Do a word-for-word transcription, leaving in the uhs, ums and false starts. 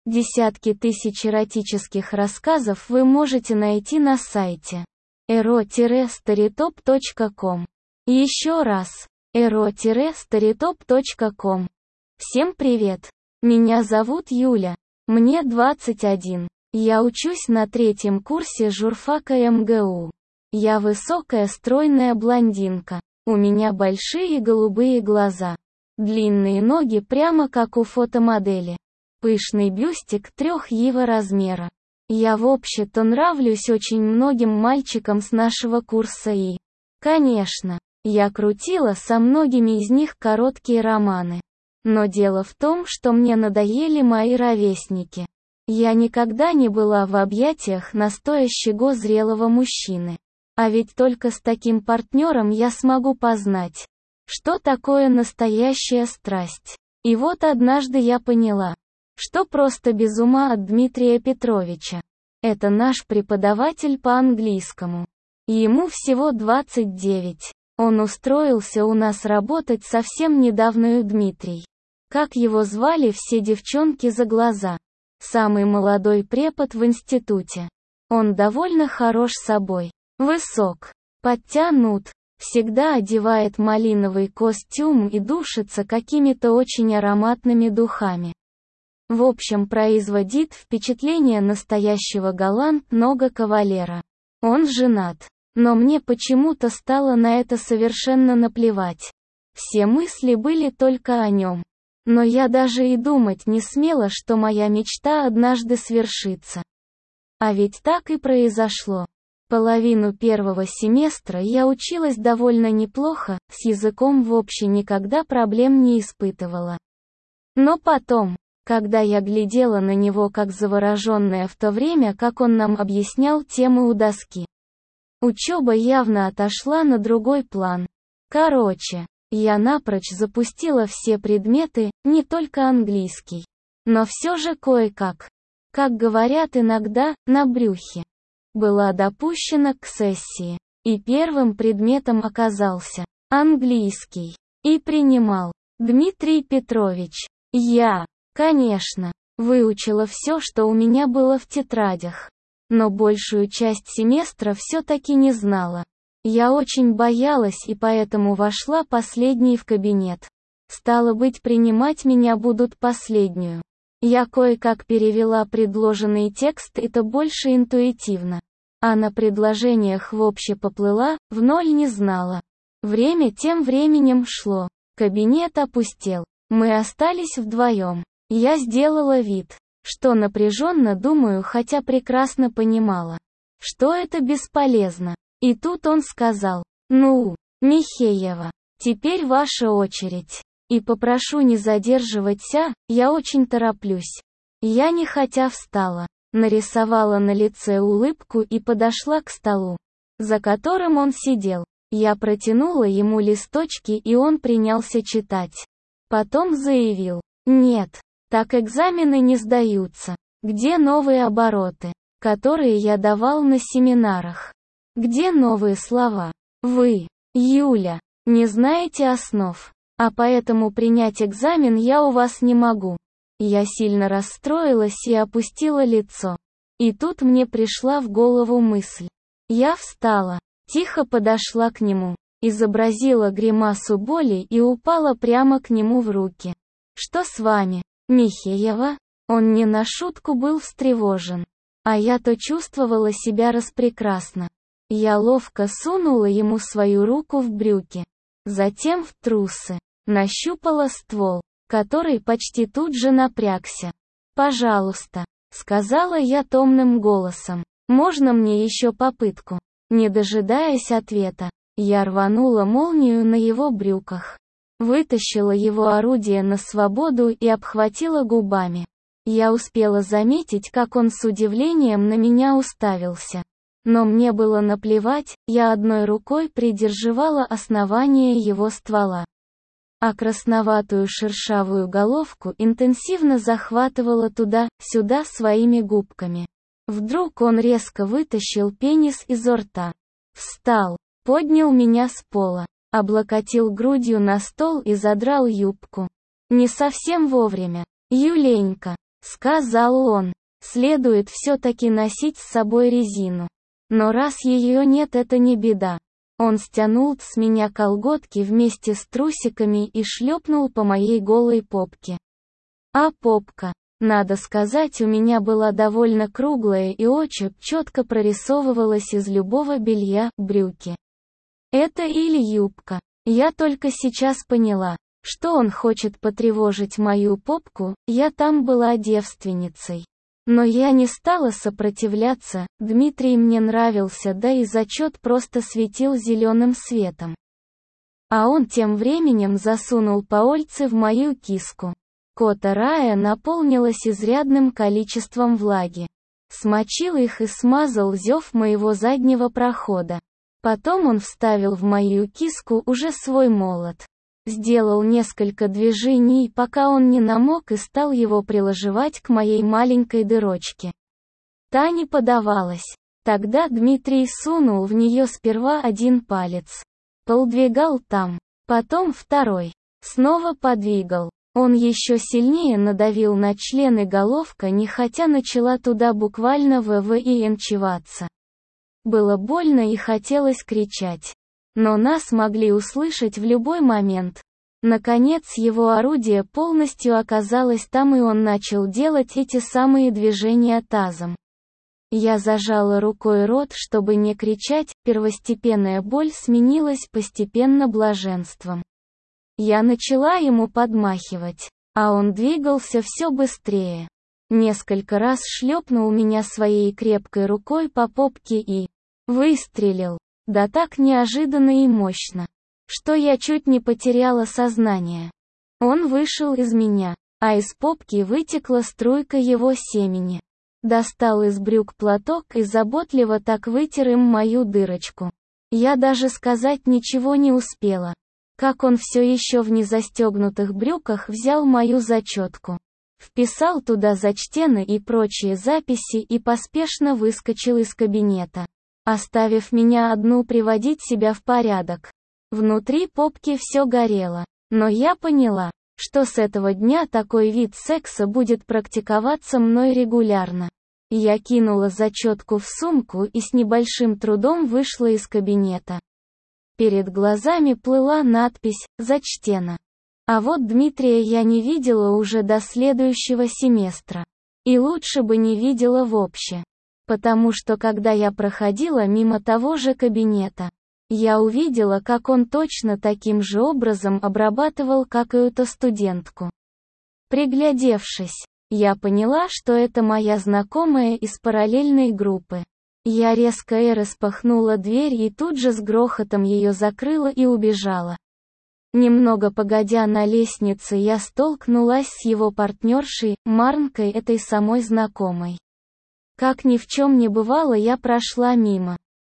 Десятки тысяч эротических рассказов вы можете найти на сайте эро старитоп точка ком. Еще раз, эро старитоп точка ком. Всем привет! Меня зовут Юля. Мне двадцать один. Я учусь на третьем курсе журфака эм гэ у. Я высокая стройная блондинка. У меня большие голубые глаза. Длинные ноги прямо как у фотомодели. Пышный бюстик трех его размера. Я вообще-то нравлюсь очень многим мальчикам с нашего курса и, конечно, я крутила со многими из них короткие романы. Но дело в том, что мне надоели мои ровесники. Я никогда не была в объятиях настоящего зрелого мужчины. А ведь только с таким партнером я смогу познать, что такое настоящая страсть. И вот однажды я поняла, что просто без ума от Дмитрия Петровича. Это наш преподаватель по английскому. Ему всего двадцать девять. Он устроился у нас работать совсем недавно. Дмитрий. Как его звали все девчонки за глаза? Самый молодой препод в институте. Он довольно хорош собой. Высок, подтянут, всегда одевает малиновый костюм и душится какими-то очень ароматными духами. В общем, производит впечатление настоящего галантного кавалера. Он женат. Но мне почему-то стало на это совершенно наплевать. Все мысли были только о нем. Но я даже и думать не смела, что моя мечта однажды свершится. А ведь так и произошло. Половину первого семестра я училась довольно неплохо, с языком вообще никогда проблем не испытывала. Но потом, когда я глядела на него как завороженная в то время, как он нам объяснял темы у доски, учеба явно отошла на другой план. Короче, я напрочь запустила все предметы, не только английский. Но все же кое-как, как говорят иногда, на брюхе. Была допущена к сессии. И первым предметом оказался английский. И принимал Дмитрий Петрович. Я, конечно, выучила все, что у меня было в тетрадях. Но большую часть семестра все-таки не знала. Я очень боялась и поэтому вошла последней в кабинет. Стало быть, принимать меня будут последнюю. Я кое-как перевела предложенный текст, это больше интуитивно. А на предложениях вообще поплыла, в ноль не знала. Время тем временем шло. Кабинет опустел. Мы остались вдвоем. Я сделала вид, что напряженно думаю, хотя прекрасно понимала, что это бесполезно. И тут он сказал: «Ну, Михеева, теперь ваша очередь. И попрошу не задерживаться, я очень тороплюсь». Я нехотя встала, нарисовала на лице улыбку и подошла к столу, за которым он сидел. Я протянула ему листочки, и он принялся читать. Потом заявил: «Нет, так экзамены не сдаются. Где новые обороты, которые я давал на семинарах? Где новые слова? Вы, Юля, не знаете основ, а поэтому принять экзамен я у вас не могу». Я сильно расстроилась и опустила лицо. И тут мне пришла в голову мысль. Я встала, тихо подошла к нему, изобразила гримасу боли и упала прямо к нему в руки. «Что с вами, Михеева?» Он не на шутку был встревожен. А я-то чувствовала себя распрекрасно. Я ловко сунула ему свою руку в брюки, затем в трусы, нащупала ствол, который почти тут же напрягся. «Пожалуйста», — сказала я томным голосом, — «можно мне еще попытку?» Не дожидаясь ответа, я рванула молнию на его брюках, вытащила его орудие на свободу и обхватила губами. Я успела заметить, как он с удивлением на меня уставился. Но мне было наплевать, я одной рукой придерживала основание его ствола, а красноватую шершавую головку интенсивно захватывала туда-сюда своими губками. Вдруг он резко вытащил пенис изо рта. Встал, поднял меня с пола, облокотил грудью на стол и задрал юбку. Не совсем вовремя. «Юленька, сказал он. Следует все-таки носить с собой резину. Но раз ее нет, это не беда. Он стянул с меня колготки вместе с трусиками и шлепнул по моей голой попке. А попка, надо сказать, у меня была довольно круглая и очень четко прорисовывалась из любого белья, брюки. Это или юбка. Я только сейчас поняла, что он хочет потревожить мою попку, я там была девственницей. Но я не стала сопротивляться, Дмитрий мне нравился, да и зачет просто светил зеленым светом. А он тем временем засунул пальцы в мою киску. Кота Рая наполнилась изрядным количеством влаги. Смочил их и смазал зев моего заднего прохода. Потом он вставил в мою киску уже свой молот. Сделал несколько движений, пока он не намок, и стал его приложивать к моей маленькой дырочке. Та не подавалась. Тогда Дмитрий сунул в нее сперва один палец. Подвигал там. Потом второй. Снова подвигал. Он еще сильнее надавил на член, и головка нехотя начала туда буквально ввинчиваться. Было больно и хотелось кричать. Но нас могли услышать в любой момент. Наконец его орудие полностью оказалось там, и он начал делать эти самые движения тазом. Я зажала рукой рот, чтобы не кричать, первостепенная боль сменилась постепенно блаженством. Я начала ему подмахивать, а он двигался все быстрее. Несколько раз шлепнул меня своей крепкой рукой по попке и выстрелил. Да так неожиданно и мощно, что я чуть не потеряла сознание. Он вышел из меня, а из попки вытекла струйка его семени. Достал из брюк платок и заботливо так вытер им мою дырочку. Я даже сказать ничего не успела. Как он все еще в незастегнутых брюках взял мою зачетку, вписал туда зачтены и прочие записи и поспешно выскочил из кабинета, оставив меня одну приводить себя в порядок. Внутри попки все горело, но я поняла, что с этого дня такой вид секса будет практиковаться мной регулярно. Я кинула зачетку в сумку и с небольшим трудом вышла из кабинета. Перед глазами плыла надпись «Зачтено». А вот Дмитрия я не видела уже до следующего семестра. И лучше бы не видела вообще. Потому что когда я проходила мимо того же кабинета, я увидела, как он точно таким же образом обрабатывал какую-то студентку. Приглядевшись, я поняла, что это моя знакомая из параллельной группы. Я резко и распахнула дверь и тут же с грохотом ее закрыла и убежала. Немного погодя на лестнице, я столкнулась с его партнершей, Марнкой, этой самой знакомой. Как ни в чем не бывало, я прошла мимо.